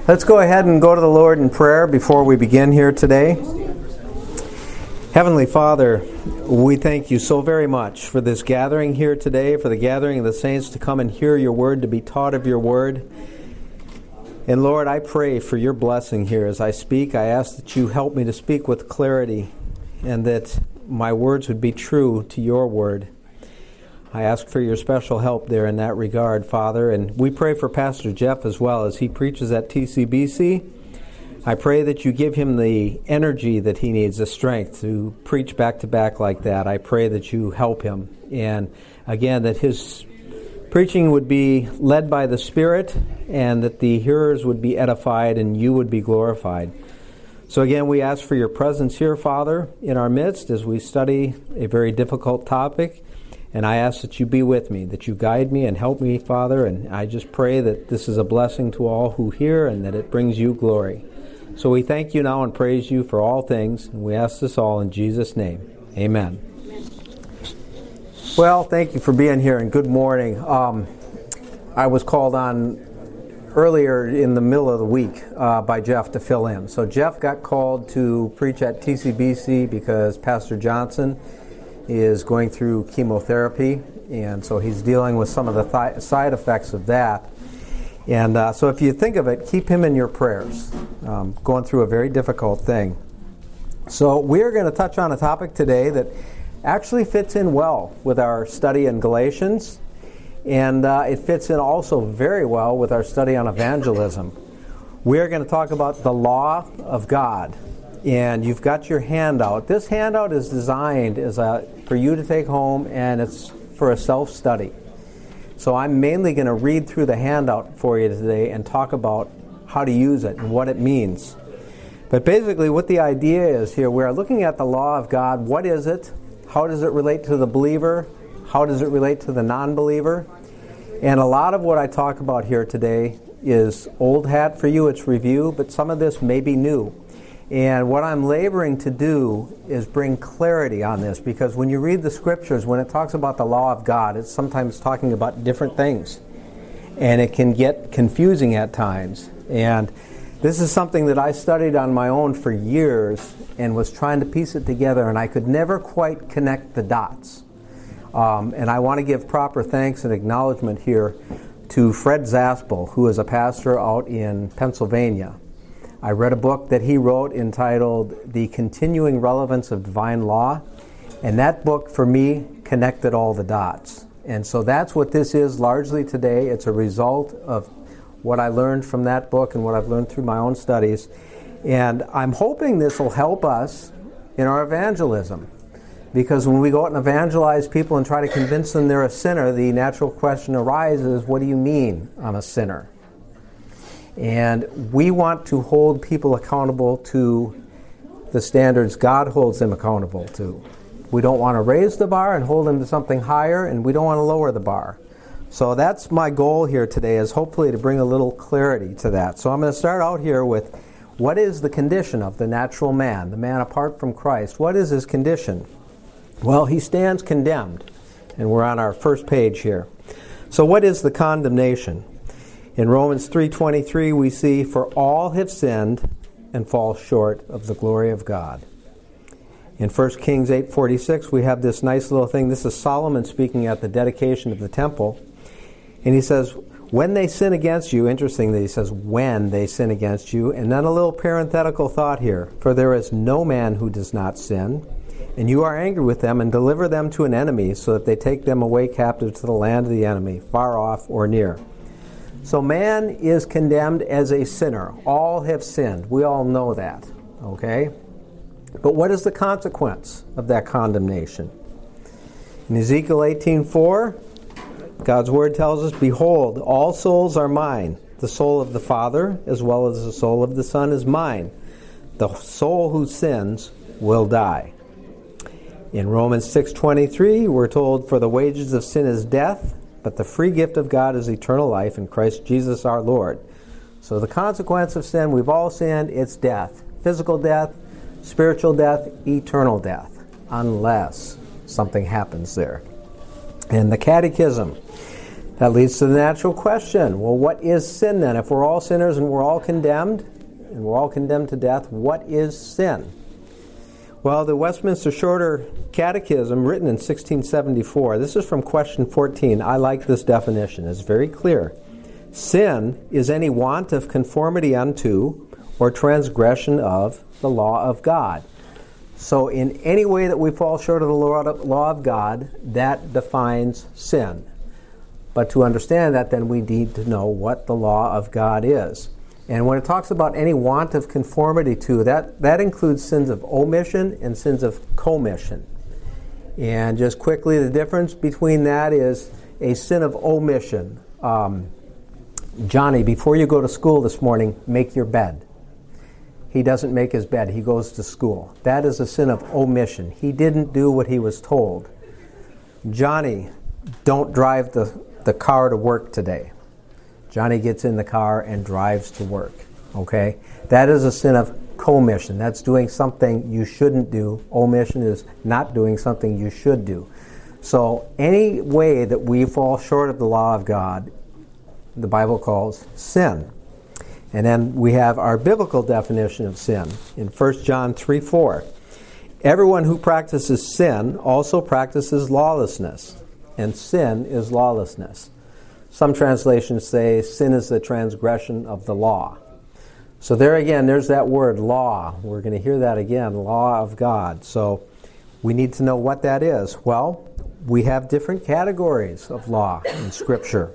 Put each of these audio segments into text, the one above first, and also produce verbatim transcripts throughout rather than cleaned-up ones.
Let's go ahead and go to the Lord in prayer before we begin here today. Heavenly Father, we thank you so very much for this gathering here today, for the gathering of the saints to come and hear your word, to be taught of your word. And Lord, I pray for your blessing here as I speak. I ask that you help me to speak with clarity and that my words would be true to your word. I ask for your special help there in that regard, Father. And we pray for Pastor Jeff as well as he preaches at T C B C. I pray that you give him the energy that he needs, the strength to preach back to back like that. I pray that you help him. And again, that his preaching would be led by the Spirit and that the hearers would be edified and you would be glorified. So again, we ask for your presence here, Father, in our midst as we study a very difficult topic. And I ask that you be with me, that you guide me and help me, Father. And I just pray that this is a blessing to all who hear and that it brings you glory. So we thank you now and praise you for all things. And we ask this all in Jesus' name. Amen. Well, thank you for being here and good morning. Um, I was called on earlier in the middle of the week uh, by Jeff to fill in. So Jeff got called to preach at T C B C because Pastor Johnson is going through chemotherapy, and so he's dealing with some of the th- side effects of that. And uh, so if you think of it, keep him in your prayers, um, going through a very difficult thing. So we're going to touch on a topic today that actually fits in well with our study in Galatians, and uh, it fits in also very well with our study on evangelism. We're going to talk about the law of God. And you've got your handout. This handout is designed as a, for you to take home, and it's for a self-study. So I'm mainly going to read through the handout for you today and talk about how to use it and what it means. But basically what the idea is here, we're looking at the law of God. What is it? How does it relate to the believer? How does it relate to the non-believer? And a lot of what I talk about here today is old hat for you. It's review, but some of this may be new. And what I'm laboring to do is bring clarity on this, because when you read the scriptures, when it talks about the law of God, it's sometimes talking about different things. And it can get confusing at times. And this is something that I studied on my own for years and was trying to piece it together, and I could never quite connect the dots. Um, and I want to give proper thanks and acknowledgement here to Fred Zaspel, who is a pastor out in Pennsylvania. I read a book that he wrote entitled The Continuing Relevance of Divine Law, and that book for me connected all the dots. And so that's what this is largely today. It's a result of what I learned from that book and what I've learned through my own studies. And I'm hoping this will help us in our evangelism, because when we go out and evangelize people and try to convince them they're a sinner, the natural question arises, what do you mean I'm a sinner? And we want to hold people accountable to the standards God holds them accountable to. We don't want to raise the bar and hold them to something higher, and we don't want to lower the bar. So that's my goal here today, is hopefully to bring a little clarity to that. So I'm going to start out here with, what is the condition of the natural man, the man apart from Christ? What is his condition? Well, he stands condemned, and we're on our first page here. So what is the condemnation? In Romans three twenty-three, we see, for all have sinned and fall short of the glory of God. In First Kings eight forty-six, we have this nice little thing. This is Solomon speaking at the dedication of the temple. And he says, when they sin against you, interesting that he says, when they sin against you, and then a little parenthetical thought here, for there is no man who does not sin, and you are angry with them and deliver them to an enemy, so that they take them away captive to the land of the enemy, far off or near. So man is condemned as a sinner. All have sinned. We all know that, okay? But what is the consequence of that condemnation? In Ezekiel eighteen four, God's word tells us, behold, all souls are mine. The soul of the Father as well as the soul of the Son is mine. The soul who sins will die. In Romans six twenty-three, we're told, for the wages of sin is death, but the free gift of God is eternal life in Christ Jesus our Lord. So the consequence of sin, we've all sinned, it's death. Physical death, spiritual death, eternal death, unless something happens there. And the Catechism That leads to the natural question. Well, what is sin then? If we're all sinners and we're all condemned, and we're all condemned to death, what is sin? Well, the Westminster Shorter Catechism, written in sixteen seventy-four, this is from question fourteen. I like this definition. It's very clear. Sin is any want of conformity unto or transgression of the law of God. So in any way that we fall short of the law of God, that defines sin. But to understand that, then we need to know what the law of God is. And when it talks about any want of conformity to, that, that includes sins of omission and sins of commission. And just quickly, the difference between that is a sin of omission. Um, Johnny, before you go to school this morning, make your bed. He doesn't make his bed. He goes to school. That is a sin of omission. He didn't do what he was told. Johnny, don't drive the, the car to work today. Johnny gets in the car and drives to work. Okay? That is a sin of commission. That's doing something you shouldn't do. Omission is not doing something you should do. So any way that we fall short of the law of God, the Bible calls sin. And then we have our biblical definition of sin in First John three four. Everyone who practices sin also practices lawlessness, and sin is lawlessness. Some translations say sin is the transgression of the law. So there again, there's that word, law. We're going to hear that again, law of God. So we need to know what that is. Well, we have different categories of law in Scripture.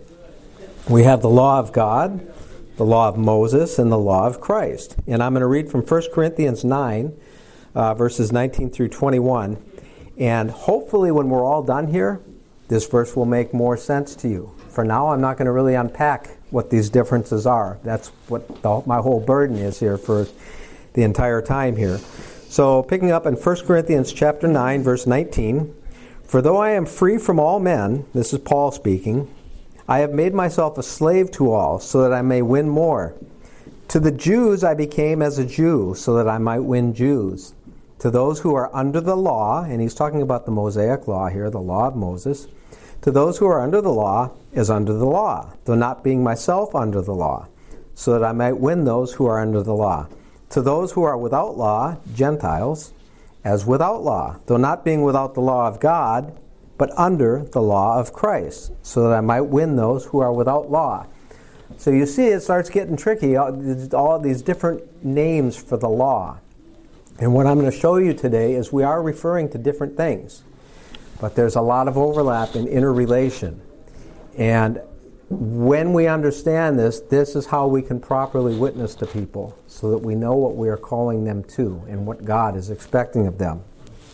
We have the law of God, the law of Moses, and the law of Christ. And I'm going to read from First Corinthians nine, uh, verses nineteen through twenty-one. And hopefully when we're all done here, this verse will make more sense to you. For now, I'm not going to really unpack what these differences are. That's what the, my whole burden is here for the entire time here. So picking up in First Corinthians chapter nine, verse nineteen, for though I am free from all men, this is Paul speaking, I have made myself a slave to all, so that I may win more. To the Jews I became as a Jew, so that I might win Jews. To those who are under the law, and he's talking about the Mosaic law here, the law of Moses, to those who are under the law is under the law, though not being myself under the law, so that I might win those who are under the law. To those who are without law, Gentiles, as without law, though not being without the law of God, but under the law of Christ, so that I might win those who are without law. So you see, it starts getting tricky, all these different names for the law. And what I'm going to show you today is we are referring to different things, but there's a lot of overlap in interrelation. And when we understand this, this is how we can properly witness to people, so that we know what we are calling them to and what God is expecting of them.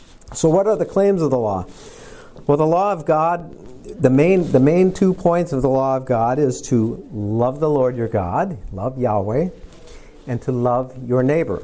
So what are the claims of the law? Well, the law of God, the main the main two points of the law of God is to love the Lord your God, love Yahweh, and to love your neighbor.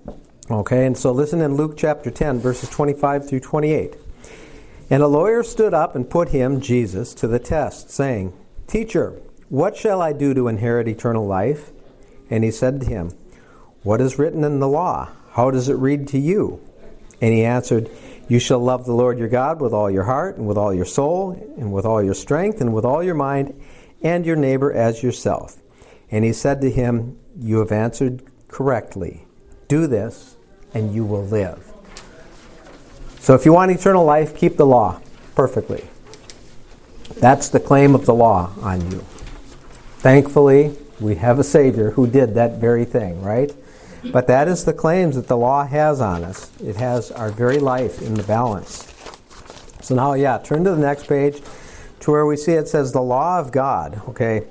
Okay, and so listen in Luke chapter ten, verses twenty-five through twenty-eight. And a lawyer stood up and put him, Jesus, to the test, saying, Teacher, what shall I do to inherit eternal life? And he said to him, What is written in the law? How does it read to you? And he answered, You shall love the Lord your God with all your heart, and with all your soul, and with all your strength, and with all your mind, and your neighbor as yourself. And he said to him, You have answered correctly. Do this, and you will live. So if you want eternal life, keep the law perfectly. That's the claim of the law on you. Thankfully, we have a Savior who did that very thing, right? But that is the claims that the law has on us. It has our very life in the balance. So now, yeah, turn to the next page to where we see it says the law of God. Okay.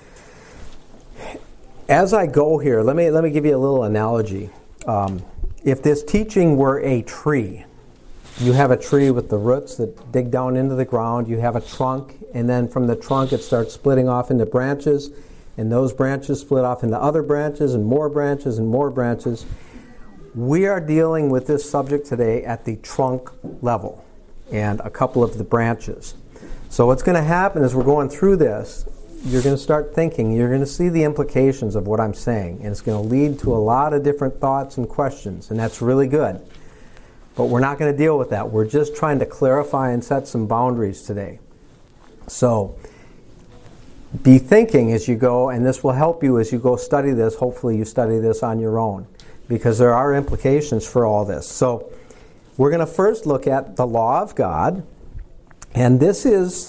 As I go here, let me let me give you a little analogy. Um, if this teaching were a tree, you have a tree with the roots that dig down into the ground. You have a trunk, and then from the trunk it starts splitting off into branches. And those branches split off into other branches and more branches and more branches. We are dealing with this subject today at the trunk level and a couple of the branches. So what's going to happen is we're going through this, you're going to start thinking, you're going to see the implications of what I'm saying, and it's going to lead to a lot of different thoughts and questions, and that's really good. But we're not going to deal with that. We're just trying to clarify and set some boundaries today. So, be thinking as you go, and this will help you as you go study this. Hopefully you study this on your own, because there are implications for all this. So we're going to first look at the law of God, and this is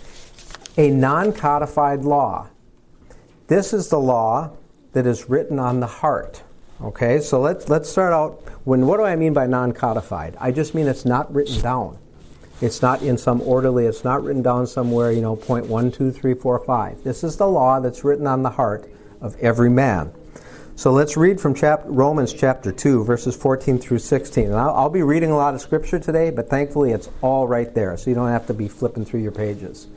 a non-codified law. This is the law that is written on the heart. Okay, so let's let's start out. When what do I mean by non-codified? I just mean it's not written down. It's not in some orderly. It's not written down somewhere. You know, point one, two, three, four, five. This is the law that's written on the heart of every man. So let's read from chap- Romans chapter two, verses fourteen through sixteen. And I'll, I'll be reading a lot of scripture today, but thankfully it's all right there, so you don't have to be flipping through your pages.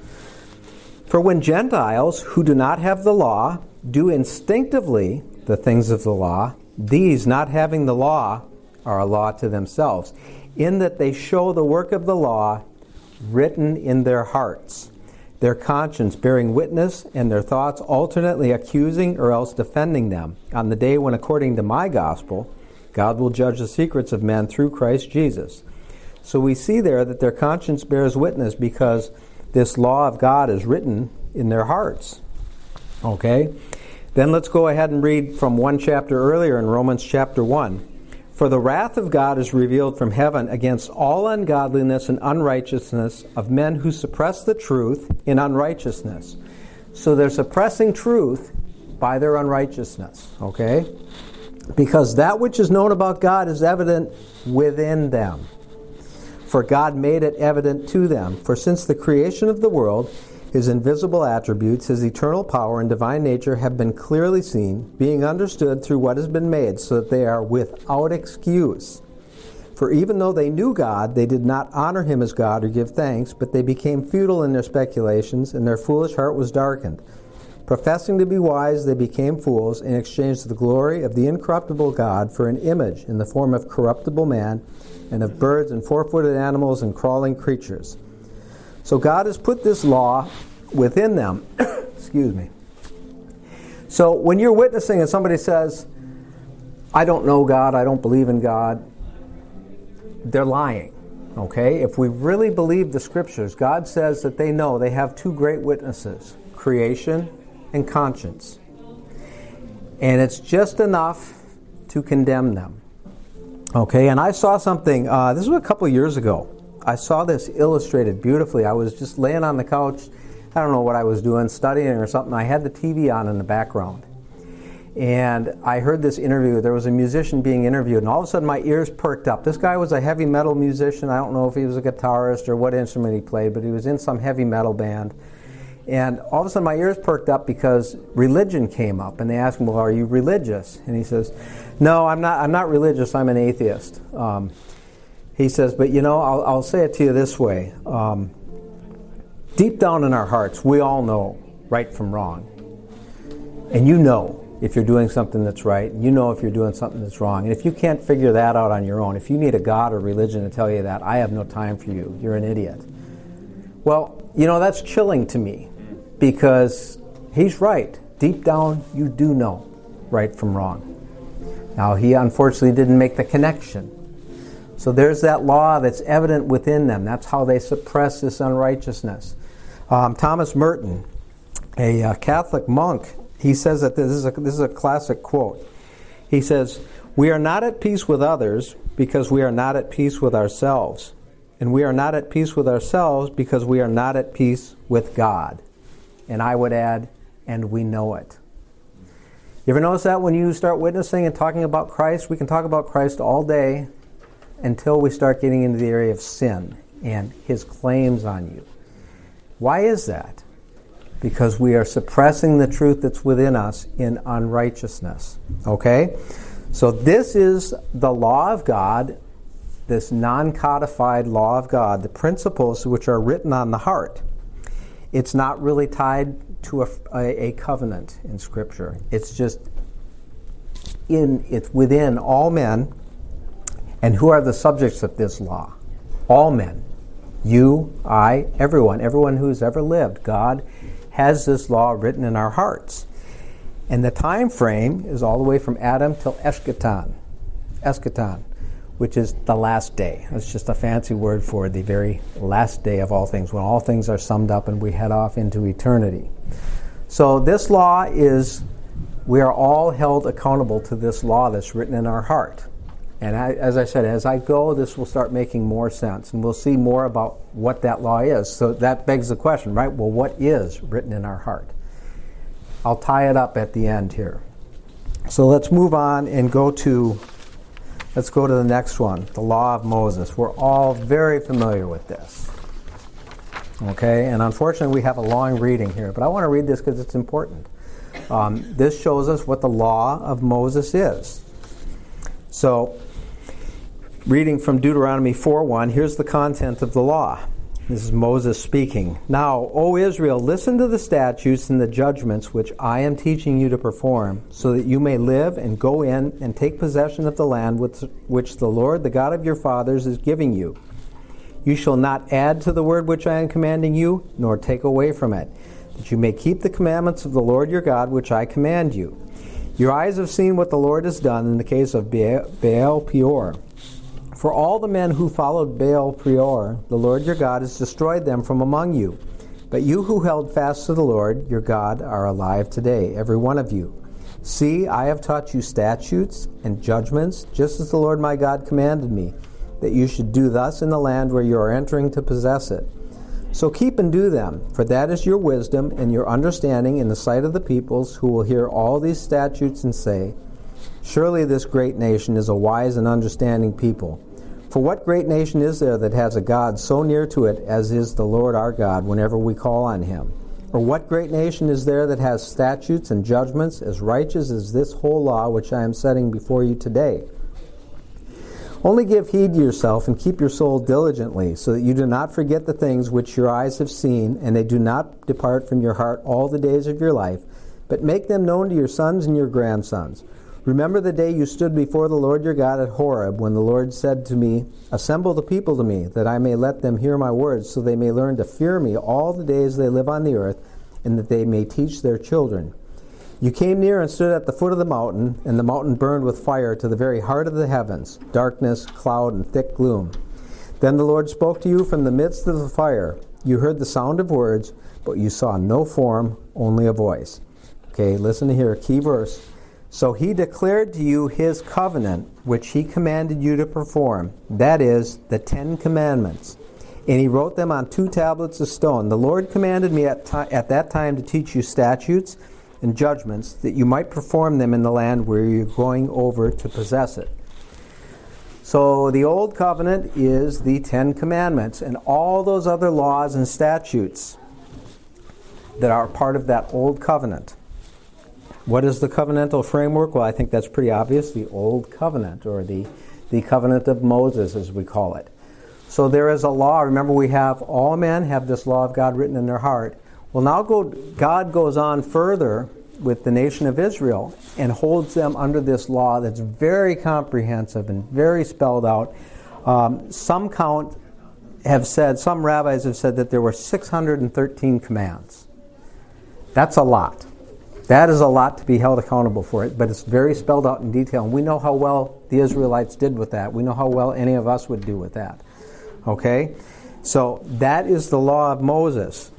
For when Gentiles who do not have the law do instinctively the things of the law, these, not having the law, are a law to themselves, in that they show the work of the law written in their hearts, their conscience bearing witness, and their thoughts alternately accusing or else defending them, on the day when, according to my gospel, God will judge the secrets of men through Christ Jesus. So we see there that their conscience bears witness because this law of God is written in their hearts. Okay? Then let's go ahead and read from one chapter earlier in Romans chapter one. For the wrath of God is revealed from heaven against all ungodliness and unrighteousness of men who suppress the truth in unrighteousness. So they're suppressing truth by their unrighteousness, okay? Because that which is known about God is evident within them. For God made it evident to them. For since the creation of the world, His invisible attributes, His eternal power and divine nature have been clearly seen, being understood through what has been made, so that they are without excuse. For even though they knew God, they did not honor Him as God or give thanks, but they became futile in their speculations, and their foolish heart was darkened. Professing to be wise, they became fools, and exchanged the glory of the incorruptible God for an image in the form of corruptible man, and of birds and four-footed animals and crawling creatures. So God has put this law within them. Excuse me. So when you're witnessing and somebody says, I don't know God, I don't believe in God, they're lying. Okay? If we really believe the Scriptures, God says that they know they have two great witnesses, creation and conscience. And it's just enough to condemn them. Okay? And I saw something, uh, this was a couple of years ago. I saw this illustrated beautifully. I was just laying on the couch. I don't know what I was doing, studying or something. I had the T V on in the background. And I heard this interview. There was a musician being interviewed, and all of a sudden my ears perked up. This guy was a heavy metal musician. I don't know if he was a guitarist or what instrument he played, but he was in some heavy metal band. And all of a sudden my ears perked up because religion came up. And they asked him, well, are you religious? And he says, no, I'm not, I'm not religious. I'm an atheist. Um, He says, but you know, I'll, I'll say it to you this way. Um, deep down in our hearts, we all know right from wrong. And you know if you're doing something that's right, and you know if you're doing something that's wrong. And if you can't figure that out on your own, if you need a God or religion to tell you that, I have no time for you. You're an idiot. Well, you know, that's chilling to me because he's right. Deep down, you do know right from wrong. Now, he unfortunately didn't make the connection. So there's that law that's evident within them. That's how they suppress this unrighteousness. Um, Thomas Merton, a uh, Catholic monk, he says that this is, a, this is a classic quote. He says, we are not at peace with others because we are not at peace with ourselves. And we are not at peace with ourselves because we are not at peace with God. And I would add, and we know it. You ever notice that when you start witnessing and talking about Christ? We can talk about Christ all day until we start getting into the area of sin and His claims on you. Why is that? Because we are suppressing the truth that's within us in unrighteousness. Okay? So this is the law of God, this non-codified law of God, the principles which are written on the heart. It's not really tied to a, a, a covenant in Scripture. It's just in it's within all men. And who are the subjects of this law? All men. You, I, everyone. Everyone who's ever lived. God has this law written in our hearts. And the time frame is all the way from Adam till Eschaton. Eschaton, which is the last day. It's just a fancy word for the very last day of all things, when all things are summed up and we head off into eternity. So this law is, we are all held accountable to this law that's written in our heart. And I, as I said, as I go, this will start making more sense, and we'll see more about what that law is. So that begs the question, right? Well, what is written in our heart? I'll tie it up at the end here. So let's move on and go to, let's go to the next one, the law of Moses. We're all very familiar with this. Okay, and unfortunately we have a long reading here, but I want to read this because it's important. Um, this shows us what the law of Moses is. So, reading from Deuteronomy four one, here's the content of the law. This is Moses speaking. Now, O Israel, listen to the statutes and the judgments which I am teaching you to perform, so that you may live and go in and take possession of the land which, which the Lord, the God of your fathers, is giving you. You shall not add to the word which I am commanding you, nor take away from it, that you may keep the commandments of the Lord your God which I command you. Your eyes have seen what the Lord has done in the case of Baal Peor. For all the men who followed Baal Peor, the Lord your God has destroyed them from among you. But you who held fast to the Lord your God are alive today, every one of you. See, I have taught you statutes and judgments, just as the Lord my God commanded me, that you should do thus in the land where you are entering to possess it. So keep and do them, for that is your wisdom and your understanding in the sight of the peoples, who will hear all these statutes and say, surely this great nation is a wise and understanding people. For what great nation is there that has a God so near to it as is the Lord our God whenever we call on him? Or what great nation is there that has statutes and judgments as righteous as this whole law which I am setting before you today? Only give heed to yourself and keep your soul diligently, so that you do not forget the things which your eyes have seen, and they do not depart from your heart all the days of your life, but make them known to your sons and your grandsons. Remember the day you stood before the Lord your God at Horeb, when the Lord said to me, assemble the people to me, that I may let them hear my words, so they may learn to fear me all the days they live on the earth, and that they may teach their children. You came near and stood at the foot of the mountain, and the mountain burned with fire to the very heart of the heavens, darkness, cloud, and thick gloom. Then the Lord spoke to you from the midst of the fire. You heard the sound of words, but you saw no form, only a voice. Okay, listen to here, key verse. So he declared to you his covenant, which he commanded you to perform, that is, the Ten Commandments. And he wrote them on two tablets of stone. The Lord commanded me at, ti- at that time to teach you statutes and judgments, that you might perform them in the land where you're going over to possess it. So the Old Covenant is the Ten Commandments and all those other laws and statutes that are part of that Old Covenant. What is the covenantal framework? Well, I think that's pretty obvious. The Old Covenant, or the, the Covenant of Moses, as we call it. So there is a law. Remember, we have, all men have this law of God written in their heart. Well, now go, God goes on further with the nation of Israel and holds them under this law that's very comprehensive and very spelled out. Um, some count have said, some rabbis have said that there were six hundred thirteen commands. That's a lot. That is a lot to be held accountable for it, but it's very spelled out in detail. And we know how well the Israelites did with that. We know how well any of us would do with that. Okay? So that is the law of Moses.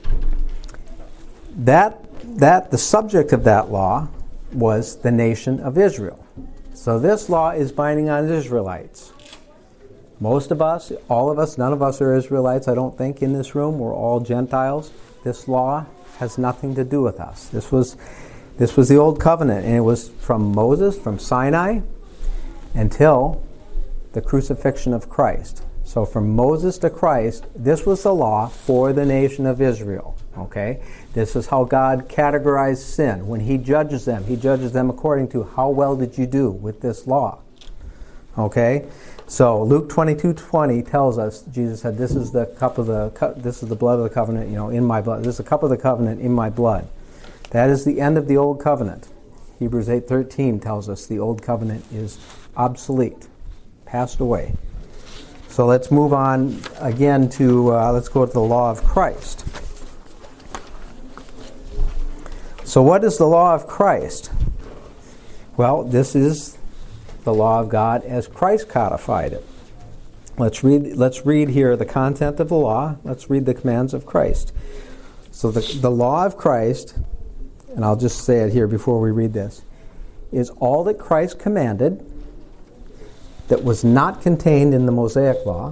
That, that the subject of that law was the nation of Israel. So this law is binding on Israelites. Most of us, all of us, none of us are Israelites, I don't think, in this room. We're all Gentiles. This law has nothing to do with us. This was, this was the Old Covenant, and it was from Moses, from Sinai, until the crucifixion of Christ. So from Moses to Christ, this was the law for the nation of Israel. Okay? This is how God categorized sin. When he judges them, he judges them according to how well did you do with this law. Okay? So Luke twenty-two twenty tells us, Jesus said, this is the cup of the this is the blood of the covenant, you know, in my blood. This is the cup of the covenant in my blood. That is the end of the old covenant. Hebrews eight thirteen tells us the old covenant is obsolete, passed away. So let's move on again to, uh, let's go to the law of Christ. So what is the law of Christ? Well, this is the law of God as Christ codified it. Let's read, let's read here the content of the law. Let's read the commands of Christ. So the, the law of Christ and I'll just say it here before we read this, is all that Christ commanded that was not contained in the Mosaic Law,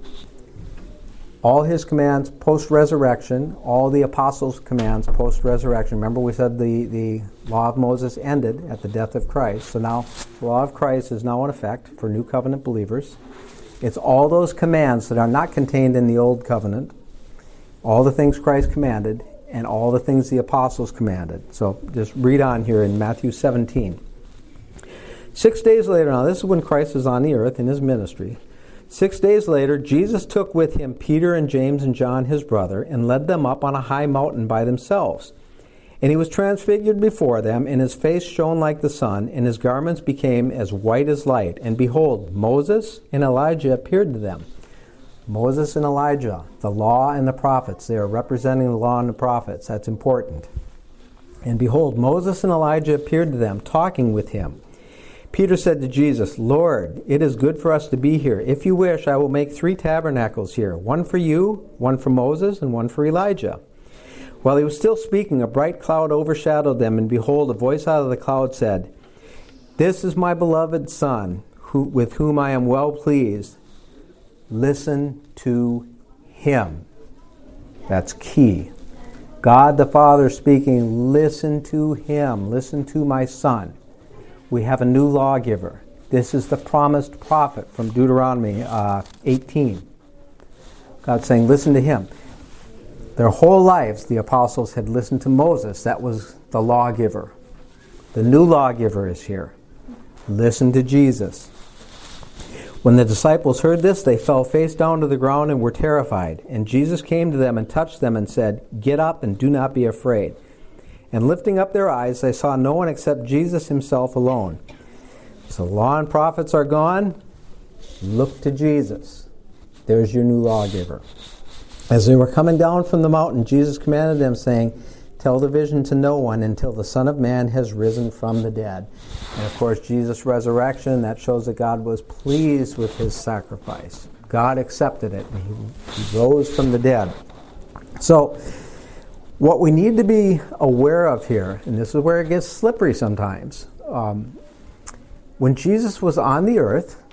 all his commands post-resurrection, all the apostles' commands post-resurrection. Remember we said the, the law of Moses ended at the death of Christ. So now the law of Christ is now in effect for New Covenant believers. It's all those commands that are not contained in the Old Covenant, all the things Christ commanded, and all the things the apostles commanded. So just read on here in Matthew seventeen. Six days later, now this is when Christ is on the earth in his ministry. Six days later, Jesus took with him Peter and James and John, his brother, and led them up on a high mountain by themselves. And he was transfigured before them, and his face shone like the sun, and his garments became as white as light. And behold, Moses and Elijah appeared to them. Moses and Elijah, the law and the prophets, they are representing the law and the prophets. That's important. And behold, Moses and Elijah appeared to them, talking with him. Peter said to Jesus, Lord, it is good for us to be here. If you wish, I will make three tabernacles here, one for you, one for Moses, and one for Elijah. While he was still speaking, a bright cloud overshadowed them, and behold, a voice out of the cloud said, This is my beloved Son, who, with whom I am well pleased. Listen to him. That's key. God the Father speaking, listen to him. Listen to my Son. We have a new lawgiver. This is the promised prophet from Deuteronomy uh, eighteen. God's saying, listen to him. Their whole lives, the apostles had listened to Moses. That was the lawgiver. The new lawgiver is here. Listen to Jesus. When the disciples heard this, they fell face down to the ground and were terrified. And Jesus came to them and touched them and said, Get up and do not be afraid. And lifting up their eyes, they saw no one except Jesus himself alone. So law and prophets are gone. Look to Jesus. There's your new lawgiver. As they were coming down from the mountain, Jesus commanded them, saying, Tell the vision to no one until the Son of Man has risen from the dead. And of course, Jesus' resurrection, that shows that God was pleased with his sacrifice. God accepted it, and he, he rose from the dead. So, what we need to be aware of here, and this is where it gets slippery sometimes, um, when Jesus was on the earth,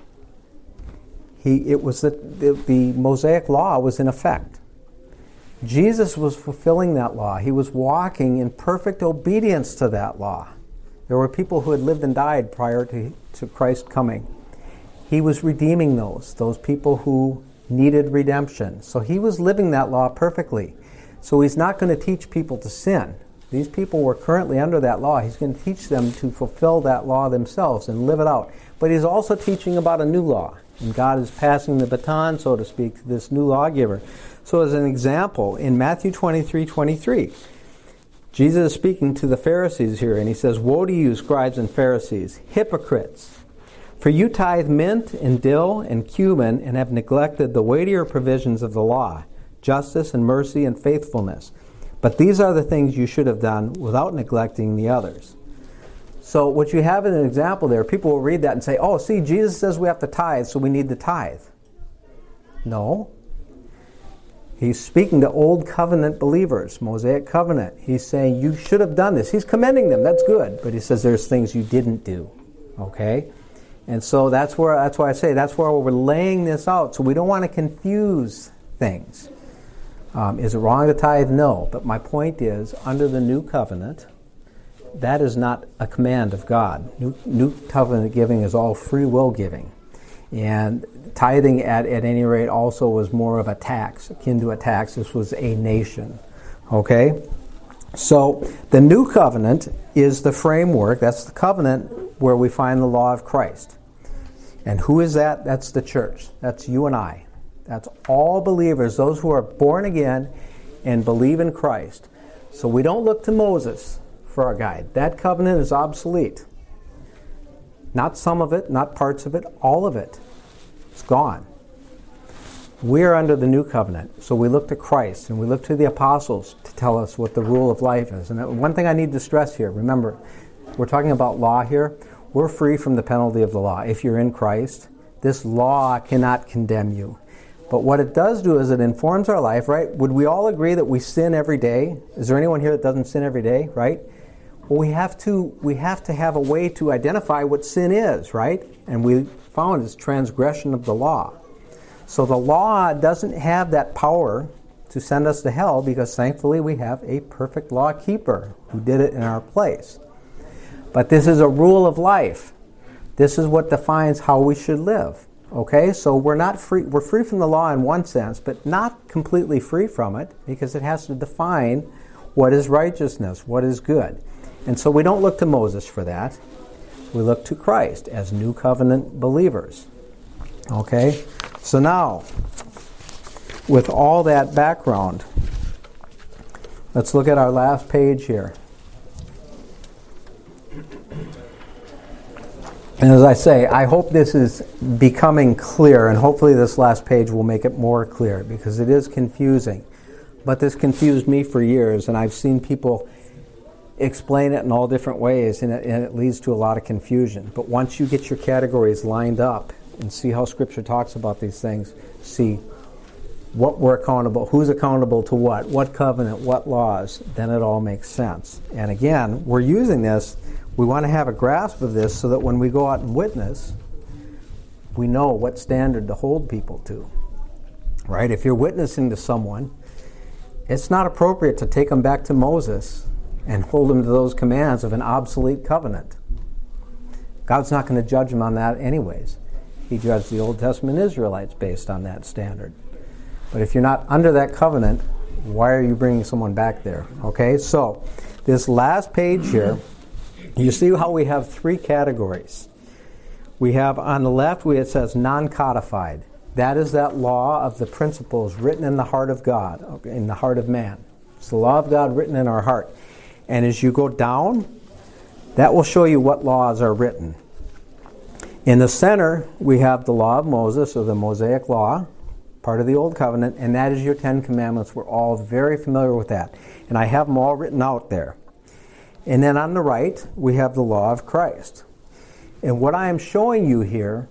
he it was the, the, the Mosaic law was in effect. Jesus was fulfilling that law. He was walking in perfect obedience to that law. There were people who had lived and died prior to, to Christ coming. He was redeeming those, those people who needed redemption. So he was living that law perfectly. So he's not going to teach people to sin. These people were currently under that law. He's going to teach them to fulfill that law themselves and live it out. But he's also teaching about a new law. And God is passing the baton, so to speak, to this new lawgiver. So as an example, in Matthew twenty-three twenty-three, Jesus is speaking to the Pharisees here, and he says, Woe to you, scribes and Pharisees, hypocrites! For you tithe mint and dill and cumin and have neglected the weightier provisions of the law, justice and mercy and faithfulness. But these are the things you should have done without neglecting the others. So what you have in an example there, people will read that and say, oh, see, Jesus says we have to tithe, so we need to tithe. No. He's speaking to Old Covenant believers, Mosaic Covenant. He's saying you should have done this. He's commending them. That's good. But he says there's things you didn't do. Okay? And so that's where that's why I say that's where we're laying this out. So we don't want to confuse things. Um, is it wrong to tithe? No. But my point is, under the New Covenant, that is not a command of God. New, new Covenant giving is all free will giving. And tithing, at, at any rate, also was more of a tax, akin to a tax. This was a nation. Okay? So, the New Covenant is the framework. That's the covenant where we find the law of Christ. And who is that? That's the church. That's you and I. That's all believers, those who are born again and believe in Christ. So we don't look to Moses for our guide. That covenant is obsolete. Not some of it, not parts of it, all of it. It's gone. We are under the new covenant, so we look to Christ and we look to the apostles to tell us what the rule of life is. And one thing I need to stress here, remember, we're talking about law here. We're free from the penalty of the law. If you're in Christ, this law cannot condemn you. But what it does do is it informs our life, right? Would we all agree that we sin every day? Is there anyone here that doesn't sin every day, right? Well, we have to we have to have a way to identify what sin is, right? And we found it's transgression of the law. So the law doesn't have that power to send us to hell, because thankfully we have a perfect law keeper who did it in our place. But this is a rule of life. This is what defines how we should live. Okay, so we're not free. We're free from the law in one sense, but not completely free from it, because it has to define what is righteousness, what is good. And so we don't look to Moses for that. We look to Christ as new covenant believers. Okay, so now, with all that background, let's look at our last page here. And as I say, I hope this is becoming clear, and hopefully this last page will make it more clear, because it is confusing. But this confused me for years, and I've seen people explain it in all different ways, and it, and it leads to a lot of confusion. But once you get your categories lined up and see how Scripture talks about these things, see what we're accountable, who's accountable to what, what covenant, what laws, then it all makes sense. And again, we're using this. We want to have a grasp of this so that when we go out and witness, we know what standard to hold people to. Right? If you're witnessing to someone, it's not appropriate to take them back to Moses and hold them to those commands of an obsolete covenant. God's not going to judge them on that anyways. He judged the Old Testament Israelites based on that standard. But if you're not under that covenant, why are you bringing someone back there? Okay, so this last page here, you see how we have three categories. We have on the left where it says non-codified. That is that law of the principles written in the heart of God, in the heart of man. It's the law of God written in our heart. And as you go down, that will show you what laws are written. In the center, we have the law of Moses, or the Mosaic Law, part of the Old Covenant, and that is your Ten Commandments. We're all very familiar with that. And I have them all written out there. And then on the right, we have the law of Christ. And what I am showing you here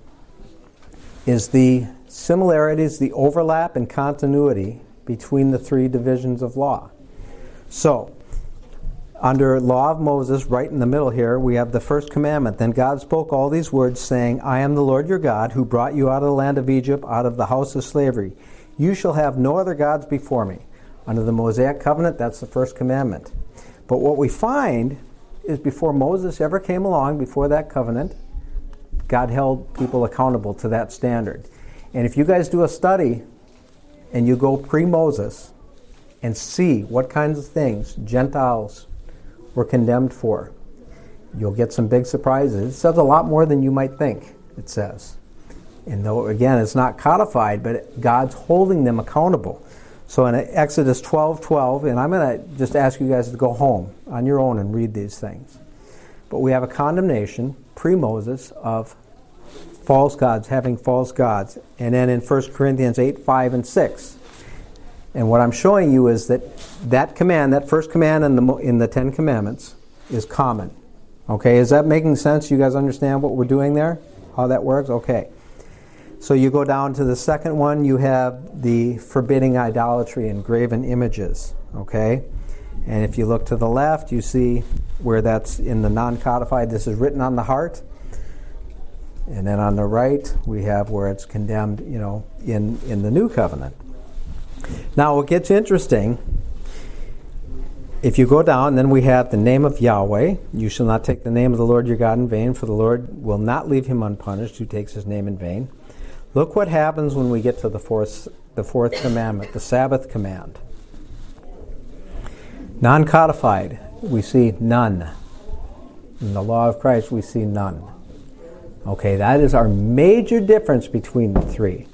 is the similarities, the overlap and continuity between the three divisions of law. So, under law of Moses, right in the middle here, we have the first commandment. Then God spoke all these words, saying, I am the Lord your God, who brought you out of the land of Egypt, out of the house of slavery. You shall have no other gods before me. Under the Mosaic covenant, that's the first commandment. But what we find is before Moses ever came along, before that covenant, God held people accountable to that standard. And if you guys do a study and you go pre-Moses and see what kinds of things Gentiles were condemned for, you'll get some big surprises. It says a lot more than you might think, it says. And though, again, it's not codified, but God's holding them accountable. So in Exodus twelve twelve, and I'm going to just ask you guys to go home on your own and read these things. But we have a condemnation, pre-Moses, of false gods, having false gods. And then in First Corinthians eight five and six. And what I'm showing you is that that command, that first command in the in the Ten Commandments, is common. Okay, is that making sense? You guys understand what we're doing there? How that works? Okay. So you go down to the second one, you have the forbidding idolatry and graven images. Okay? And if you look to the left, you see where that's in the non-codified, this is written on the heart. And then on the right, we have where it's condemned, you know, in, in the new covenant. Now, what gets interesting, if you go down, then we have the name of Yahweh. You shall not take the name of the Lord your God in vain, for the Lord will not leave him unpunished who takes his name in vain. Look what happens when we get to the fourth, the fourth commandment, the Sabbath command. Non-codified, we see none. In the law of Christ, we see none. Okay, that is our major difference between the three.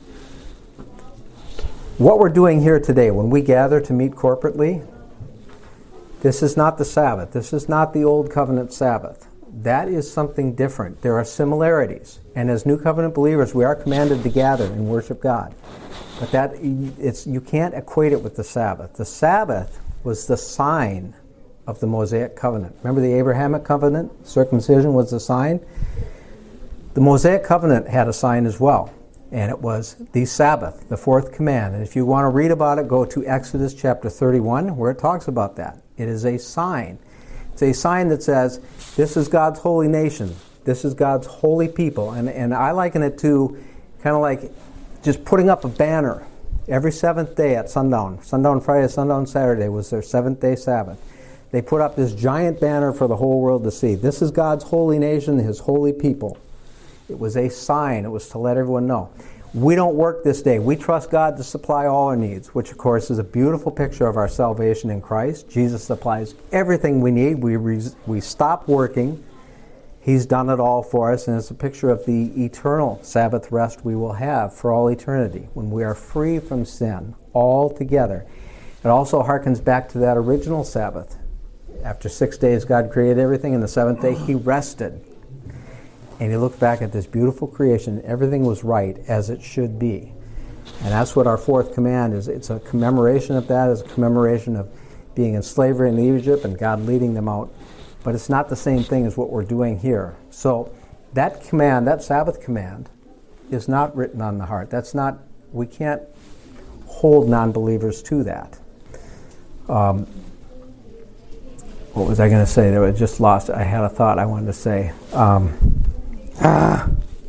What we're doing here today, when we gather to meet corporately, this is not the Sabbath. This is not the Old Covenant Sabbath. That is something different. There are similarities. And as New Covenant believers, we are commanded to gather and worship God. But that it's you can't equate it with the Sabbath. The Sabbath was the sign of the Mosaic covenant. Remember the Abrahamic covenant? Circumcision was the sign. The Mosaic covenant had a sign as well. And it was the Sabbath, the fourth command. And if you want to read about it, go to Exodus chapter thirty-one, where it talks about that. It is a sign. It's a sign that says, this is God's holy nation. This is God's holy people. And, and I liken it to kind of like just putting up a banner every seventh day at sundown. Sundown Friday, sundown Saturday was their seventh day Sabbath. They put up this giant banner for the whole world to see. This is God's holy nation, his holy people. It was a sign. It was to let everyone know. We don't work this day. We trust God to supply all our needs, which of course is a beautiful picture of our salvation in Christ. Jesus supplies everything we need. We res- we stop working. He's done it all for us, and it's a picture of the eternal Sabbath rest we will have for all eternity when we are free from sin altogether. It also harkens back to that original Sabbath. After six days, God created everything, and the seventh day He rested. And He looked back at this beautiful creation. Everything was right as it should be. And that's what our fourth command is. It's a commemoration of that. It's a commemoration of being in slavery in Egypt and God leading them out. But it's not the same thing as what we're doing here. So that command, that Sabbath command, is not written on the heart. That's not, we can't hold non-believers to that. Um, what was I going to say? I just lost it. I had a thought I wanted to say. Um, ah,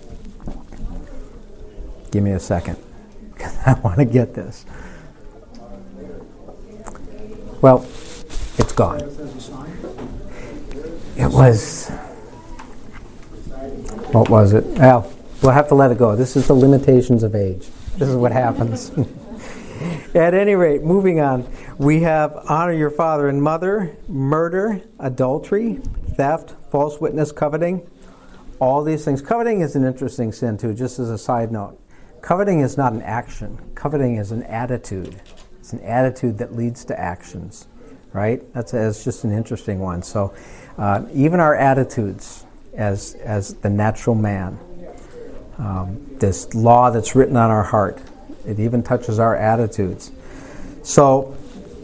give me a second. I want to get this. Well, it's gone. It was, what was it? Well, we'll have to let it go. This is the limitations of age. This is what happens. At any rate, moving on, we have honor your father and mother, murder, adultery, theft, false witness, coveting, all these things. Coveting is an interesting sin too, just as a side note. Coveting is not an action. Coveting is an attitude. It's an attitude that leads to actions, right? That's, that's just an interesting one. So uh, even our attitudes as, as the natural man, um, this law that's written on our heart, it even touches our attitudes. So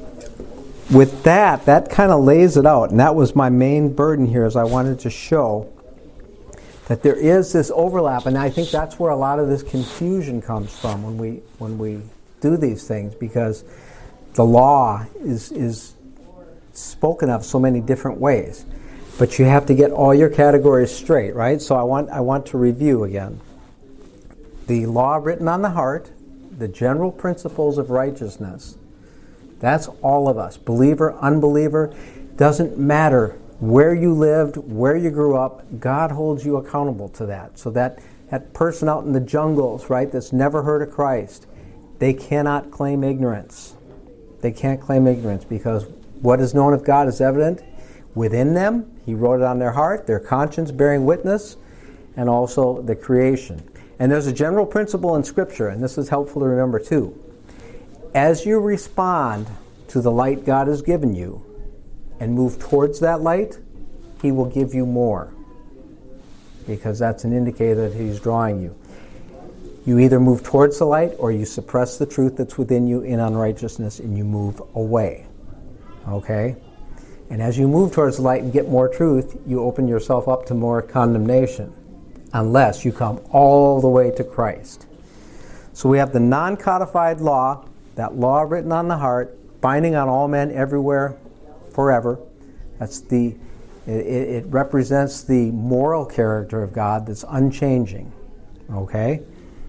with that, that kind of lays it out. And that was my main burden here, is I wanted to show that there is this overlap. And I think that's where a lot of this confusion comes from when we when we do these things, because the law is is spoken of so many different ways. But you have to get all your categories straight, right? So I want I want to review again. The law written on the heart, the general principles of righteousness, that's all of us. Believer, unbeliever, doesn't matter where you lived, where you grew up, God holds you accountable to that. So that, that person out in the jungles, right, that's never heard of Christ, they cannot claim ignorance. They can't claim ignorance because what is known of God is evident within them. He wrote it on their heart, their conscience bearing witness, and also the creation. And there's a general principle in Scripture, and this is helpful to remember too. As you respond to the light God has given you and move towards that light, He will give you more, because that's an indicator that He's drawing you. You either move towards the light or you suppress the truth that's within you in unrighteousness and you move away. Okay? And as you move towards the light and get more truth, you open yourself up to more condemnation, unless you come all the way to Christ. So we have the non-codified law, that law written on the heart, binding on all men everywhere, forever. That's the, it, it represents the moral character of God that's unchanging. Okay?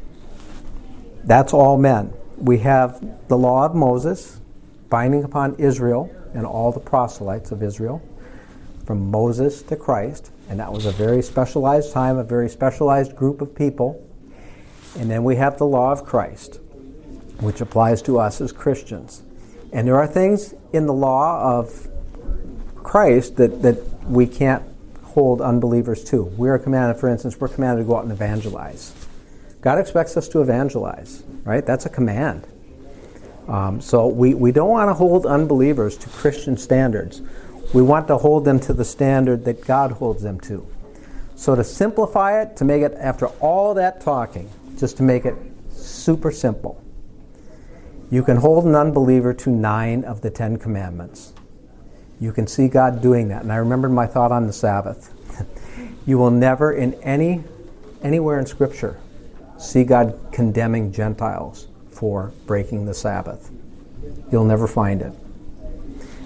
That's all men. We have the law of Moses, binding upon Israel and all the proselytes of Israel, from Moses to Christ. And that was a very specialized time, a very specialized group of people. And then we have the law of Christ, which applies to us as Christians. And there are things in the law of Christ that, that we can't hold unbelievers to. We are commanded, for instance, we're commanded to go out and evangelize. God expects us to evangelize, right? That's a command. Um, so we, we don't want to hold unbelievers to Christian standards. We want to hold them to the standard that God holds them to. So to simplify it, to make it, after all that talking, just to make it super simple, you can hold an unbeliever to nine of the Ten Commandments. You can see God doing that. And I remembered my thought on the Sabbath. You will never in any anywhere in Scripture see God condemning Gentiles for breaking the Sabbath. You'll never find it.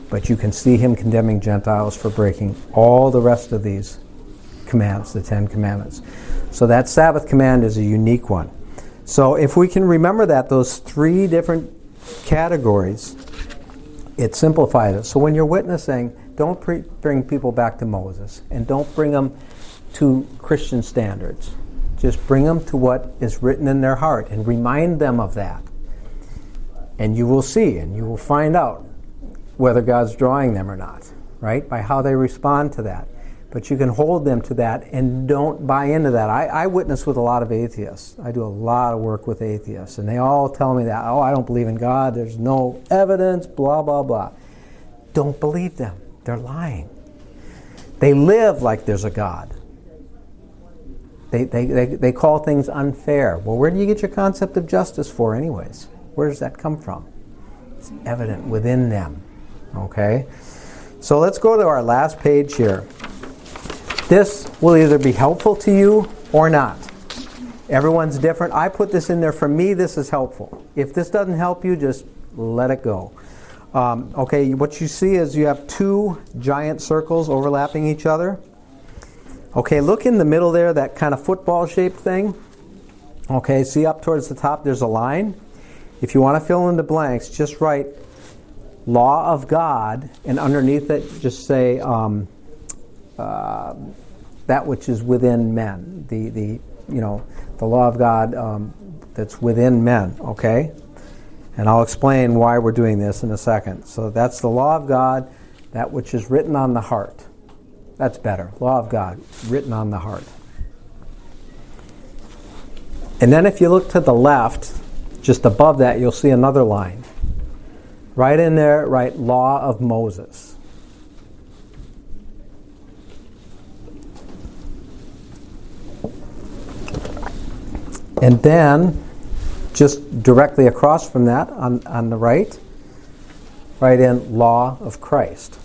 But you can see him condemning Gentiles for breaking all the rest of these commands, the Ten Commandments. So that Sabbath command is a unique one. So if we can remember that, those three different categories, it simplifies it. So when you're witnessing, don't pre- bring people back to Moses, and don't bring them to Christian standards. Just bring them to what is written in their heart and remind them of that. And you will see, and you will find out whether God's drawing them or not, right? By how they respond to that. But you can hold them to that and don't buy into that. I, I witness with a lot of atheists. I do a lot of work with atheists, and they all tell me that, oh, I don't believe in God, there's no evidence, blah, blah, blah. Don't believe them. They're lying. They live like there's a God. They, they, they, they call things unfair. Well, where do you get your concept of justice for anyways? Where does that come from? It's evident within them. Okay? So let's go to our last page here. This will either be helpful to you or not. Everyone's different. I put this in there. For me, this is helpful. If this doesn't help you, just let it go. Um, okay, what you see is you have two giant circles overlapping each other. Okay, look in the middle there, that kind of football-shaped thing. Okay, see up towards the top, there's a line. If you want to fill in the blanks, just write law of God, and underneath it, just say um, uh, that which is within men. The the you know the law of God um, that's within men. Okay, and I'll explain why we're doing this in a second. So that's the law of God, that which is written on the heart. That's better. Law of God, written on the heart. And then if you look to the left, just above that, you'll see another line. Right in there, write Law of Moses. And then, just directly across from that, on, on the right, write in Law of Christ.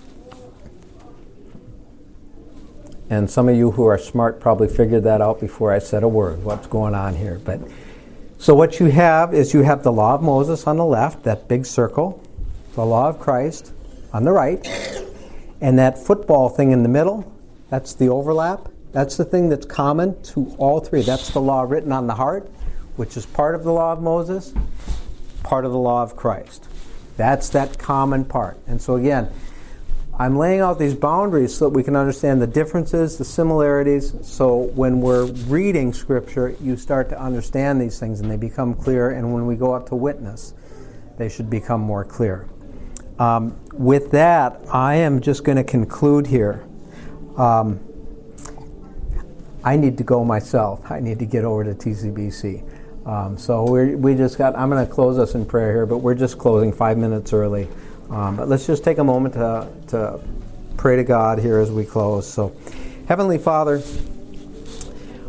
And some of you who are smart probably figured that out before I said a word, what's going on here. But so what you have is you have the law of Moses on the left, that big circle, the law of Christ on the right, and that football thing in the middle, that's the overlap. That's the thing that's common to all three. That's the law written on the heart, which is part of the law of Moses, part of the law of Christ. That's that common part. And so again, I'm laying out these boundaries so that we can understand the differences, the similarities, so when we're reading Scripture, you start to understand these things and they become clear, and when we go out to witness, they should become more clear. Um, with that, I am just going to conclude here. Um, I need to go myself. I need to get over to T C B C. Um, so we we just got, I'm going to close us in prayer here, but we're just closing five minutes early. Um, but let's just take a moment to, to pray to God here as we close. So, Heavenly Father,